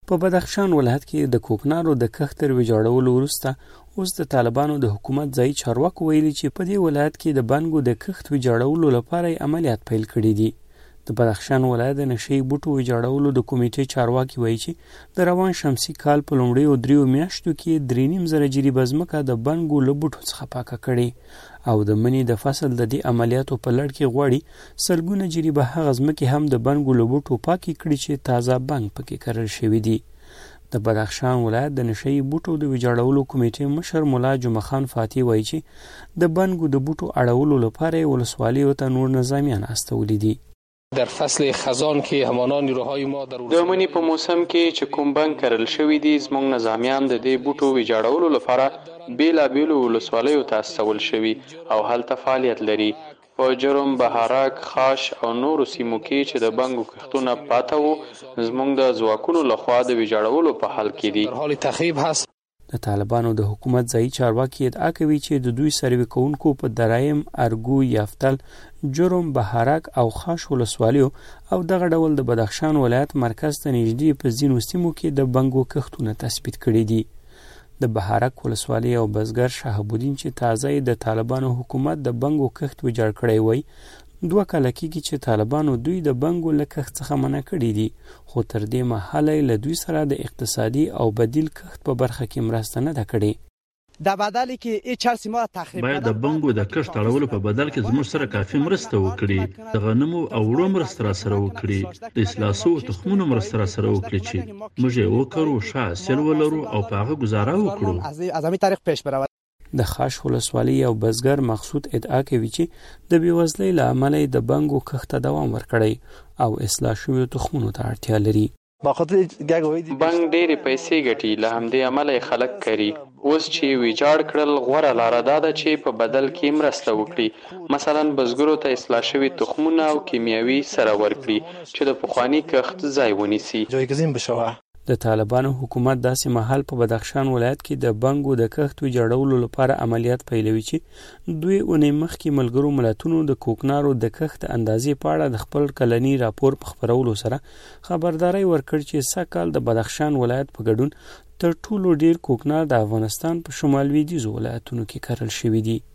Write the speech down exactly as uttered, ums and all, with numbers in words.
په بدخشان ولایت کې د کوکنارو د کښت تر ویجاړولو وروسته اوس د طالبانو د حکومت ځایي چارواکو ویلي چې په دې ولایت کې د بنګو د کښت ویجاړولو لپاره یې عملیات پیل کړي دي. د بدخشان ولایت د نشهیي بوټو ویجاړولو د کمیټې چارواکي وایي چې د روان شمسي کال په لومړیو دریو میاشتو کې درې نیم زره جریبه ځمکه د بنګو له بوټو څخه پاکه کړې او د مني د فصل د دې عملیاتو په لړ کې غواړي سلګونه جریبه هغه ځمکې هم د بنګو له بوټو پاکې کړي چې تازه بنګ پکې کرل شوي دي. د بدخشان ولایت د نشهیي بوټو د ویجاړولو کمیټې مشر ملا جمعه خان فاتح وایي چې د بنګو د بوټو اړولو لپاره یې ولسوالیو ته نور نظامیان استولي دي. در فصل خزان کې همانان نیروهای ما در د مني په موسم کې چې کوم بنګ کرل شوي دي زموږ نظامیان د دې بوټو ویجاړولو لپاره بیلابیلو ولسوالیو ته استول شوي او هلته فعالیت لري. په جرم، بهارک، خاش او نورو سیمو کې چې د بنګو کښتونه پاته وو زموږ د ځواکونو لخوا د ویجاړولو په حال کې دي. در حال تخریب هست. د طالبانو د حکومت ځایي چارواکي ادعا کوي چې د دوی سروې کوونکو په درایم، ارګو، یافتل، جرم، بهارک او خاش ولسوالیو او دغه ډول د بدخشان ولایت مرکز ته نږدې په ځینو سیمو کې د بنګو کښتونه تثبیت کړي دي. د بهارک ولسوالۍ او بزګر شهاب الدین چې تازه د طالبانو حکومت د بنګو کښت ویجاړ کړی وای دوه کاله کېږي چې طالبانو دوی د بنګو له کښت څخه منع کړي دي خو تر دې مهاله له دوی سره د اقتصادي او بدیل کښت په برخه کې مرسته نه ده کړې. د بدل کې هیڅ چارسي ما تخریب باید د بنګو د کښت اړولو په بدل کې زموږ سره کافي مرسته وکړي. د غنمو او وړو مرسته را سره وکړي. د اصلاح شوو تخمونو مرسته را سره وکړي چې موږ یې وکړو، ښه حاصل ولرو او په هغه ګزاره وکړو. از همین طریق پیش برود. د خاش ولسوالۍ او بزګر مقصود ادعا کوي چې د بېوزلۍ له امله د بنګو کښت ته دوام ورکړی او اصلاح شویو تخمونو ته اړتیا لري. بنګ ډېرې پیسې ګټي، له همدې امله یې خلک کري. اوس چې ویجاړ کړل غوره لاره دا ده چې په بدل کې مرسته وکړي، مثلا بزګرو ته اصلاح شوي تخمونه او کیمیاوي سره ورکړي چې د پخواني کښت ځای ونیسي. جایگزین بشوه. د طالبانو حکومت داسې مهال په بدخشان ولایت کې د بنګو د کښت ویجاړولو لپاره عملیات پیلوي چې دوی اونۍ مخکې ملګرو ملتونو د کوکنارو د کښت اندازې په اړه د خپل کلني راپور په خپرولو سره خبرداری ورکړ چې سږکال د بدخشان ولایت په ګډون تر ټولو ډیر کوکنار د افغانستان په شمال لویدیځو ولایتونو کې کرل شوي دي.